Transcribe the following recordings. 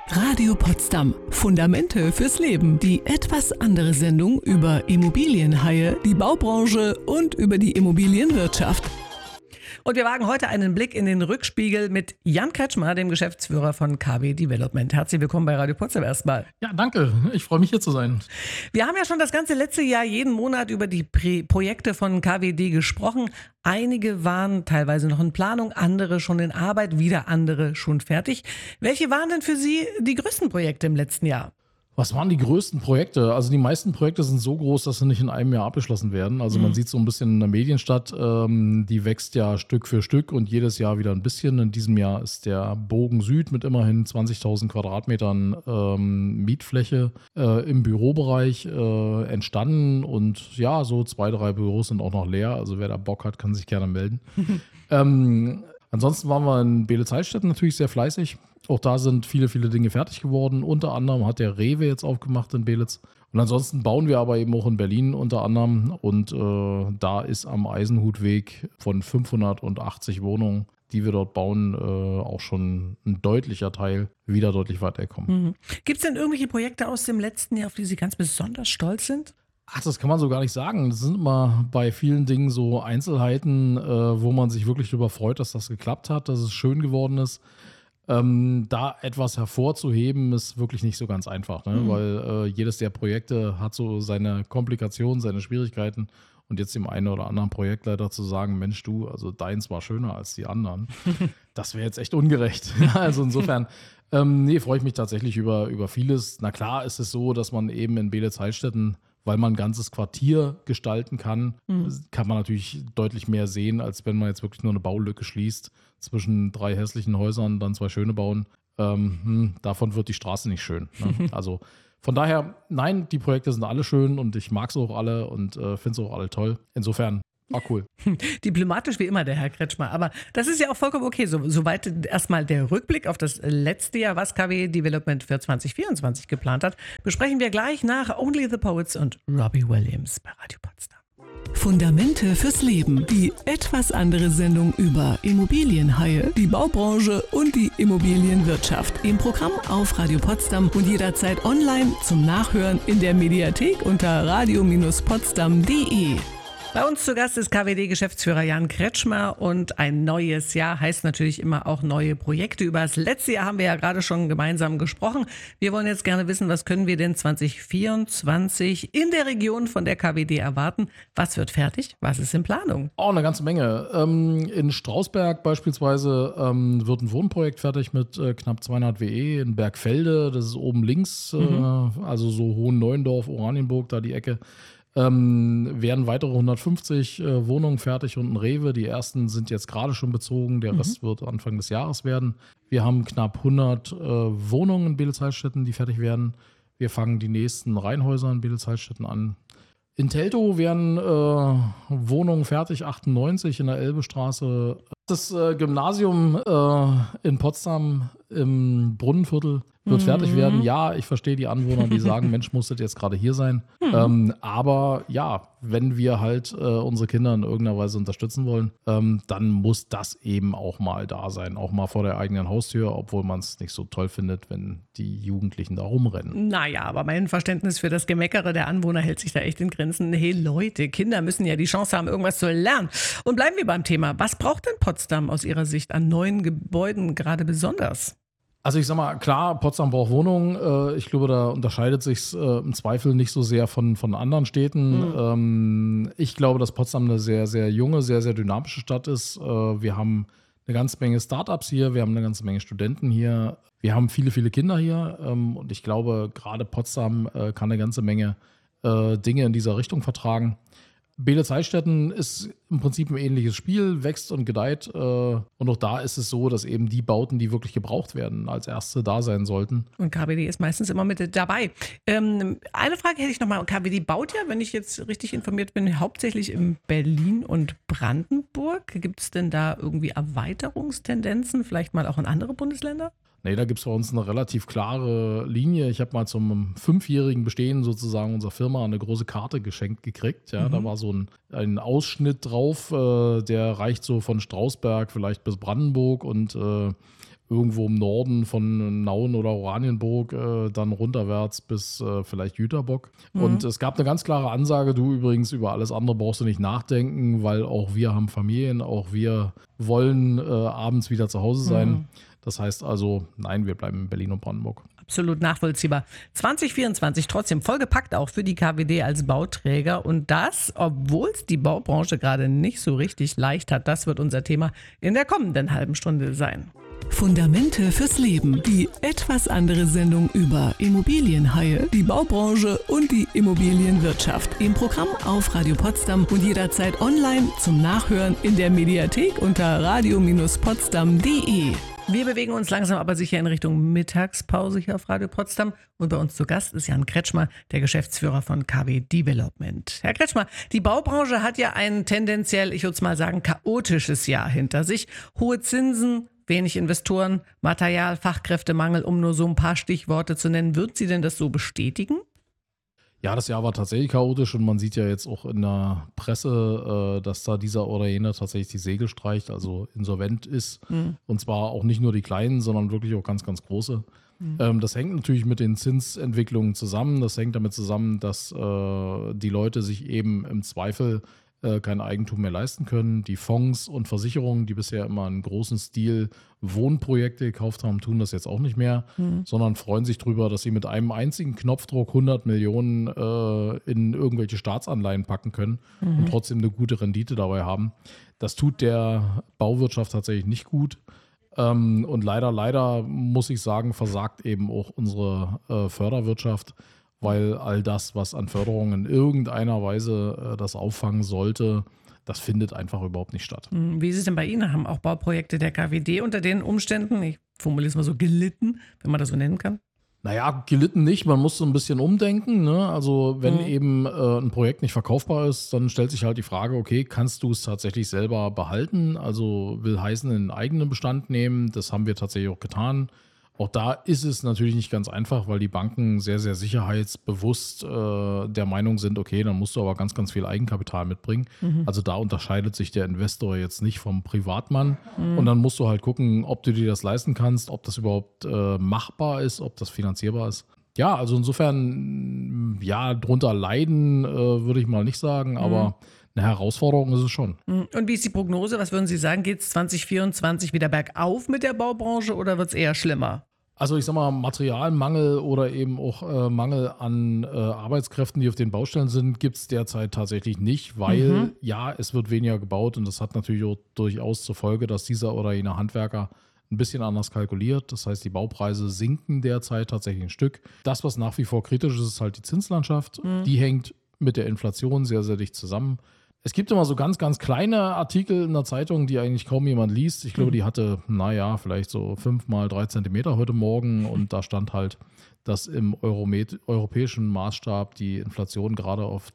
Radio Potsdam. Fundamente fürs Leben. Die etwas andere Sendung über Immobilienhaie, die Baubranche und über die Immobilienwirtschaft. Und wir wagen heute einen Blick in den Rückspiegel mit Jan Kretschmer, dem Geschäftsführer von KW Development. Herzlich willkommen bei Radio Potsdam erstmal. Ja, danke. Ich freue mich, hier zu sein. Wir haben ja schon das ganze letzte Jahr jeden Monat über die Projekte von KWD gesprochen. Einige waren teilweise noch in Planung, andere schon in Arbeit, wieder andere schon fertig. Welche waren denn für Sie die größten Projekte im letzten Jahr? Was waren die größten Projekte? Also die meisten Projekte sind so groß, dass sie nicht in einem Jahr abgeschlossen werden. Also man sieht so ein bisschen in der Medienstadt, die wächst ja Stück für Stück und jedes Jahr wieder ein bisschen. In diesem Jahr ist der Bogen Süd mit immerhin 20.000 Quadratmetern Mietfläche im Bürobereich entstanden. Und ja, so 2, 3 Büros sind auch noch leer. Also wer da Bock hat, kann sich gerne melden. Ansonsten waren wir in Beelitz-Heilstätten natürlich sehr fleißig. Auch da sind viele, viele Dinge fertig geworden. Unter anderem hat der Rewe jetzt aufgemacht in Beelitz. Und ansonsten bauen wir aber eben auch in Berlin unter anderem. Und da ist am Eisenhutweg von 580 Wohnungen, die wir dort bauen, auch schon ein deutlicher Teil wieder deutlich weitergekommen. Gibt es denn irgendwelche Projekte aus dem letzten Jahr, auf die Sie ganz besonders stolz sind? Ach, das kann man so gar nicht sagen. Das sind immer bei vielen Dingen so Einzelheiten, wo man sich wirklich darüber freut, dass das geklappt hat, dass es schön geworden ist. Da etwas hervorzuheben, ist wirklich nicht so ganz einfach, ne? Weil jedes der Projekte hat so seine Komplikationen, seine Schwierigkeiten. Und jetzt dem einen oder anderen Projektleiter zu sagen, Mensch du, also deins war schöner als die anderen, das wäre jetzt echt ungerecht. Also insofern, freue ich mich tatsächlich über vieles. Na klar ist es so, dass man eben in Beelitz-Heilstätten, weil man ein ganzes Quartier gestalten kann, kann man natürlich deutlich mehr sehen, als wenn man jetzt wirklich nur eine Baulücke schließt zwischen 3 hässlichen Häusern, dann 2 schöne bauen. Davon wird die Straße nicht schön. Ne? Also von daher, nein, die Projekte sind alle schön und ich mag sie auch alle und finde sie auch alle toll. Insofern, war cool. Diplomatisch wie immer, der Herr Kretschmer. Aber das ist ja auch vollkommen okay. Soweit erstmal der Rückblick auf das letzte Jahr, was KW Development für 2024 geplant hat, besprechen wir gleich nach Only the Poets und Robbie Williams bei Radio Potsdam. Fundamente fürs Leben. Die etwas andere Sendung über Immobilienhaie, die Baubranche und die Immobilienwirtschaft. Im Programm auf Radio Potsdam und jederzeit online zum Nachhören in der Mediathek unter radio-potsdam.de. Bei uns zu Gast ist KWD-Geschäftsführer Jan Kretschmer und ein neues Jahr heißt natürlich immer auch neue Projekte. Über das letzte Jahr haben wir ja gerade schon gemeinsam gesprochen. Wir wollen jetzt gerne wissen, was können wir denn 2024 in der Region von der KWD erwarten? Was wird fertig? Was ist in Planung? Oh, eine ganze Menge. In Strausberg beispielsweise wird ein Wohnprojekt fertig mit knapp 200 WE in Bergfelde. Das ist oben links, also so Hohenneuendorf, Oranienburg, da die Ecke. Werden weitere 150 Wohnungen fertig und ein Rewe. Die ersten sind jetzt gerade schon bezogen, der Rest wird Anfang des Jahres werden. Wir haben knapp 100 Wohnungen in Beelitz-Heilstätten, die fertig werden. Wir fangen die nächsten Reihenhäuser in Beelitz-Heilstätten an. In Teltow werden Wohnungen fertig, 98 in der Elbestraße. Das Gymnasium in Potsdam im Brunnenviertel wird fertig werden. Ja, ich verstehe die Anwohner, die sagen, Mensch, muss das jetzt gerade hier sein. Aber ja, wenn wir halt unsere Kinder in irgendeiner Weise unterstützen wollen, dann muss das eben auch mal da sein. Auch mal vor der eigenen Haustür, obwohl man es nicht so toll findet, wenn die Jugendlichen da rumrennen. Naja, aber mein Verständnis für das Gemeckere der Anwohner hält sich da echt in Grenzen. Hey Leute, Kinder müssen ja die Chance haben, irgendwas zu lernen. Und bleiben wir beim Thema. Was braucht denn Potsdam aus Ihrer Sicht an neuen Gebäuden gerade besonders? Also ich sag mal, klar, Potsdam braucht Wohnungen. Ich glaube, da unterscheidet sich im Zweifel nicht so sehr von anderen Städten. Ich glaube, dass Potsdam eine sehr, sehr junge, sehr, sehr dynamische Stadt ist. Wir haben eine ganze Menge Startups hier, wir haben eine ganze Menge Studenten hier, wir haben viele, viele Kinder hier. Und ich glaube, gerade Potsdam kann eine ganze Menge Dinge in dieser Richtung vertragen. Beelitz-Heilstätten ist im Prinzip ein ähnliches Spiel, wächst und gedeiht. Und auch da ist es so, dass eben die Bauten, die wirklich gebraucht werden, als erste da sein sollten. Und KWD ist meistens immer mit dabei. Eine Frage hätte ich nochmal. KWD baut ja, wenn ich jetzt richtig informiert bin, hauptsächlich in Berlin und Brandenburg. Gibt es denn da irgendwie Erweiterungstendenzen, vielleicht mal auch in andere Bundesländer? Nee, da gibt es bei uns eine relativ klare Linie. Ich habe mal zum 5-jährigen Bestehen sozusagen unserer Firma eine große Karte geschenkt gekriegt. Ja, da war so ein Ausschnitt drauf, der reicht so von Strausberg vielleicht bis Brandenburg und irgendwo im Norden von Nauen oder Oranienburg, dann runterwärts bis vielleicht Jüterbock. Und es gab eine ganz klare Ansage, du übrigens, über alles andere brauchst du nicht nachdenken, weil auch wir haben Familien, auch wir wollen abends wieder zu Hause sein. Das heißt also, nein, wir bleiben in Berlin und Brandenburg. Absolut nachvollziehbar. 2024 trotzdem vollgepackt auch für die KWD als Bauträger und das, obwohl es die Baubranche gerade nicht so richtig leicht hat. Das wird unser Thema in der kommenden halben Stunde sein. Fundamente fürs Leben. Die etwas andere Sendung über Immobilienhaie, die Baubranche und die Immobilienwirtschaft. Im Programm auf Radio Potsdam und jederzeit online zum Nachhören in der Mediathek unter radio-potsdam.de. Wir bewegen uns langsam aber sicher in Richtung Mittagspause hier auf Radio Potsdam. Und bei uns zu Gast ist Jan Kretschmer, der Geschäftsführer von KW Development. Herr Kretschmer, die Baubranche hat ja ein tendenziell, ich würde mal sagen, chaotisches Jahr hinter sich. Hohe Zinsen, wenig Investoren, Material, Fachkräftemangel, um nur so ein paar Stichworte zu nennen. Würden Sie denn das so bestätigen? Ja, das Jahr war tatsächlich chaotisch und man sieht ja jetzt auch in der Presse, dass da dieser oder jener tatsächlich die Segel streicht, also insolvent ist. Und zwar auch nicht nur die kleinen, sondern wirklich auch ganz, ganz große. Das hängt natürlich mit den Zinsentwicklungen zusammen. Das hängt damit zusammen, dass die Leute sich eben im Zweifel kein Eigentum mehr leisten können. Die Fonds und Versicherungen, die bisher immer in großen Stil Wohnprojekte gekauft haben, tun das jetzt auch nicht mehr, sondern freuen sich darüber, dass sie mit einem einzigen Knopfdruck 100 Millionen in irgendwelche Staatsanleihen packen können und trotzdem eine gute Rendite dabei haben. Das tut der Bauwirtschaft tatsächlich nicht gut. Und leider muss ich sagen, versagt eben auch unsere Förderwirtschaft, weil all das, was an Förderungen in irgendeiner Weise das auffangen sollte, das findet einfach überhaupt nicht statt. Wie ist es denn bei Ihnen? Haben auch Bauprojekte der KWD unter den Umständen, ich formuliere es mal so, gelitten, wenn man das so nennen kann? Naja, gelitten nicht, man muss so ein bisschen umdenken. Ne? Also wenn eben ein Projekt nicht verkaufbar ist, dann stellt sich halt die Frage, okay, kannst du es tatsächlich selber behalten? Also will heißen, in eigenen Bestand nehmen, das haben wir tatsächlich auch getan. Auch da ist es natürlich nicht ganz einfach, weil die Banken sehr, sehr sicherheitsbewusst der Meinung sind, okay, dann musst du aber ganz, ganz viel Eigenkapital mitbringen. Also da unterscheidet sich der Investor jetzt nicht vom Privatmann. Und dann musst du halt gucken, ob du dir das leisten kannst, ob das überhaupt machbar ist, ob das finanzierbar ist. Ja, also insofern, ja, drunter leiden würde ich mal nicht sagen, aber eine Herausforderung ist es schon. Und wie ist die Prognose? Was würden Sie sagen? Geht es 2024 wieder bergauf mit der Baubranche oder wird es eher schlimmer? Also ich sag mal, Materialmangel oder eben auch Mangel an Arbeitskräften, die auf den Baustellen sind, gibt es derzeit tatsächlich nicht, weil ja, es wird weniger gebaut und das hat natürlich auch durchaus zur Folge, dass dieser oder jener Handwerker ein bisschen anders kalkuliert. Das heißt, die Baupreise sinken derzeit tatsächlich ein Stück. Das, was nach wie vor kritisch ist, ist halt die Zinslandschaft. Die hängt mit der Inflation sehr, sehr dicht zusammen. Es gibt immer so ganz, ganz kleine Artikel in der Zeitung, die eigentlich kaum jemand liest. Ich glaube, die hatte, vielleicht so 5 mal 3 Zentimeter heute Morgen und da stand halt, dass im europäischen Maßstab die Inflation gerade auf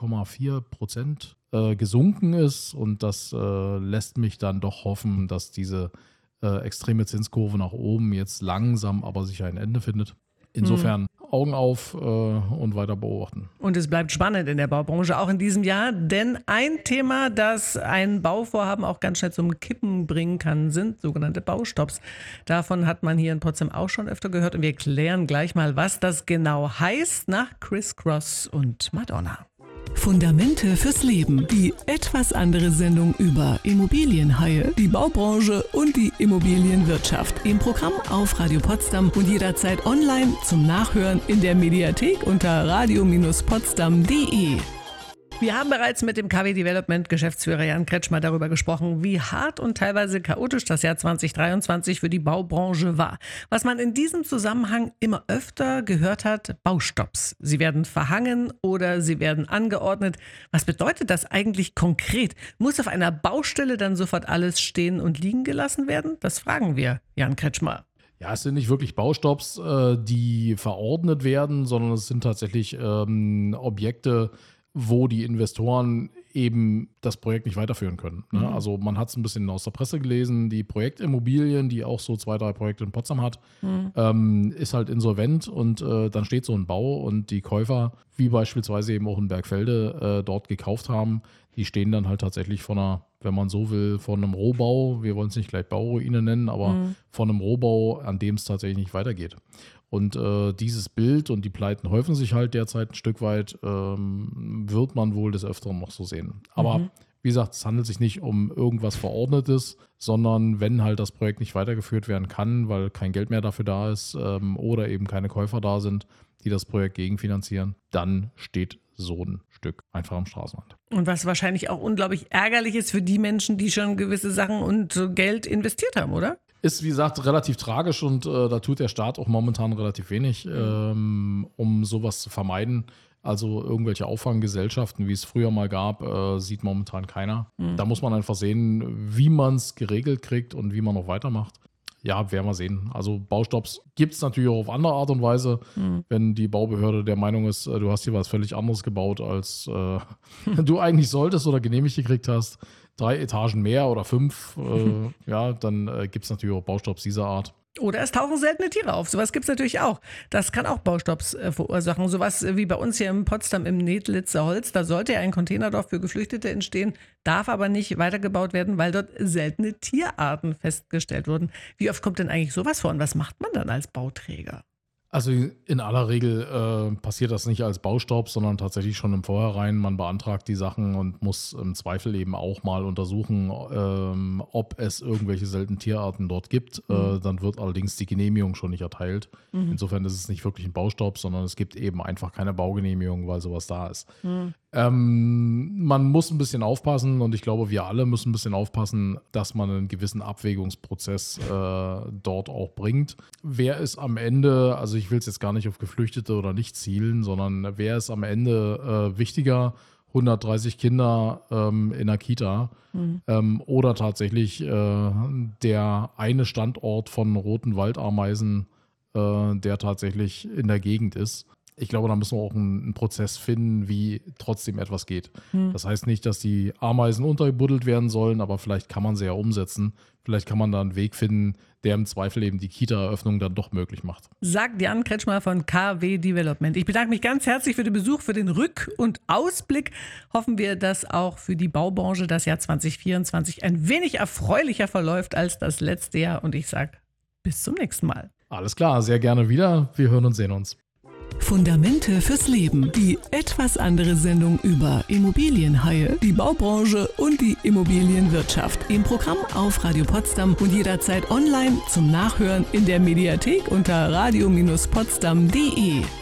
2,4% gesunken ist und das lässt mich dann doch hoffen, dass diese extreme Zinskurve nach oben jetzt langsam aber sicher ein Ende findet. Insofern Augen auf und weiter beobachten. Und es bleibt spannend in der Baubranche, auch in diesem Jahr, denn ein Thema, das ein Bauvorhaben auch ganz schnell zum Kippen bringen kann, sind sogenannte Baustopps. Davon hat man hier in Potsdam auch schon öfter gehört und wir klären gleich mal, was das genau heißt nach Criss Cross und Madonna. Fundamente fürs Leben. Die etwas andere Sendung über Immobilienhaie, die Baubranche und die Immobilienwirtschaft. Im Programm auf Radio Potsdam und jederzeit online zum Nachhören in der Mediathek unter radio-potsdam.de. Wir haben bereits mit dem KW Development Geschäftsführer Jan Kretschmer darüber gesprochen, wie hart und teilweise chaotisch das Jahr 2023 für die Baubranche war. Was man in diesem Zusammenhang immer öfter gehört hat, Baustopps. Sie werden verhangen oder sie werden angeordnet. Was bedeutet das eigentlich konkret? Muss auf einer Baustelle dann sofort alles stehen und liegen gelassen werden? Das fragen wir Jan Kretschmer. Ja, es sind nicht wirklich Baustopps, die verordnet werden, sondern es sind tatsächlich Objekte, wo die Investoren eben das Projekt nicht weiterführen können. Ne? Also man hat es ein bisschen aus der Presse gelesen, die Projektimmobilien, die auch so 2, 3 Projekte in Potsdam hat, ist halt insolvent und dann steht so ein Bau und die Käufer, wie beispielsweise eben auch in Bergfelde, dort gekauft haben, die stehen dann halt tatsächlich vor einer wenn man so will, von einem Rohbau, wir wollen es nicht gleich Bauruine nennen, aber von einem Rohbau, an dem es tatsächlich nicht weitergeht. Und dieses Bild und die Pleiten häufen sich halt derzeit ein Stück weit, wird man wohl des Öfteren noch so sehen. Aber wie gesagt, es handelt sich nicht um irgendwas Verordnetes, sondern wenn halt das Projekt nicht weitergeführt werden kann, weil kein Geld mehr dafür da ist oder eben keine Käufer da sind, die das Projekt gegenfinanzieren, dann steht so ein Stück einfach am Straßenrand. Und was wahrscheinlich auch unglaublich ärgerlich ist für die Menschen, die schon gewisse Sachen und Geld investiert haben, oder? Ist, wie gesagt, relativ tragisch und da tut der Staat auch momentan relativ wenig, um sowas zu vermeiden. Also irgendwelche Auffanggesellschaften, wie es früher mal gab, sieht momentan keiner. Da muss man einfach sehen, wie man es geregelt kriegt und wie man noch weitermacht. Ja, werden wir sehen. Also Baustopps gibt es natürlich auch auf andere Art und Weise, wenn die Baubehörde der Meinung ist, du hast hier was völlig anderes gebaut, als du eigentlich solltest oder genehmigt gekriegt hast. 3 Etagen mehr oder 5, ja, dann gibt es natürlich auch Baustopps dieser Art. Oder es tauchen seltene Tiere auf. Sowas gibt es natürlich auch. Das kann auch Baustopps verursachen. Sowas wie bei uns hier in Potsdam im Nedlitzer Holz. Da sollte ja ein Containerdorf für Geflüchtete entstehen, darf aber nicht weitergebaut werden, weil dort seltene Tierarten festgestellt wurden. Wie oft kommt denn eigentlich sowas vor und was macht man dann als Bauträger? Also in aller Regel passiert das nicht als Baustopp, sondern tatsächlich schon im Vorhinein. Man beantragt die Sachen und muss im Zweifel eben auch mal untersuchen, ob es irgendwelche seltenen Tierarten dort gibt. Dann wird allerdings die Genehmigung schon nicht erteilt. Insofern ist es nicht wirklich ein Baustopp, sondern es gibt eben einfach keine Baugenehmigung, weil sowas da ist. Man muss ein bisschen aufpassen und ich glaube, wir alle müssen ein bisschen aufpassen, dass man einen gewissen Abwägungsprozess dort auch bringt. Wer ist am Ende, also ich will es jetzt gar nicht auf Geflüchtete oder nicht zielen, sondern wer ist am Ende wichtiger, 130 Kinder in der Kita oder tatsächlich der eine Standort von roten Waldameisen, der tatsächlich in der Gegend ist. Ich glaube, da müssen wir auch einen Prozess finden, wie trotzdem etwas geht. Das heißt nicht, dass die Ameisen untergebuddelt werden sollen, aber vielleicht kann man sie ja umsetzen. Vielleicht kann man da einen Weg finden, der im Zweifel eben die Kita-Eröffnung dann doch möglich macht. Sagt Jan Kretschmer von KW Development. Ich bedanke mich ganz herzlich für den Besuch, für den Rück- und Ausblick. Hoffen wir, dass auch für die Baubranche das Jahr 2024 ein wenig erfreulicher verläuft als das letzte Jahr. Und ich sage bis zum nächsten Mal. Alles klar, sehr gerne wieder. Wir hören und sehen uns. Fundamente fürs Leben. Die etwas andere Sendung über Immobilienhaie, die Baubranche und die Immobilienwirtschaft. Im Programm auf Radio Potsdam und jederzeit online zum Nachhören in der Mediathek unter radio-potsdam.de.